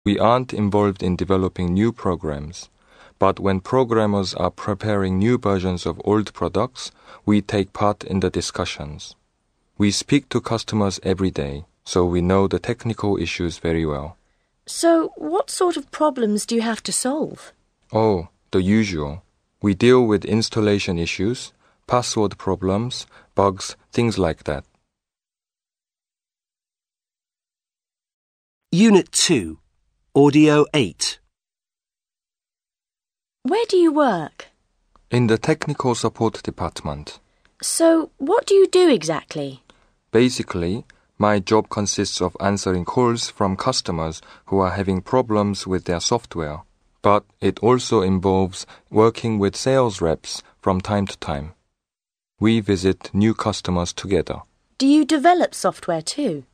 We aren't involved in developing new programs, but when programmers are preparing new versions of old products, we take part in the discussions. We speak to customers every day, so we know the technical issues very well. So, what sort of problems do you have to solve? Oh, the usual. We deal with installation issues, password problems, bugs, things like that. Unit 2, Audio 8. Where do you work? In the technical support department. So, what do you do exactly? Basically, my job consists of answering calls from customers who are having problems with their software. But it also involves working with sales reps from time to time. We visit new customers together. Do you develop software too?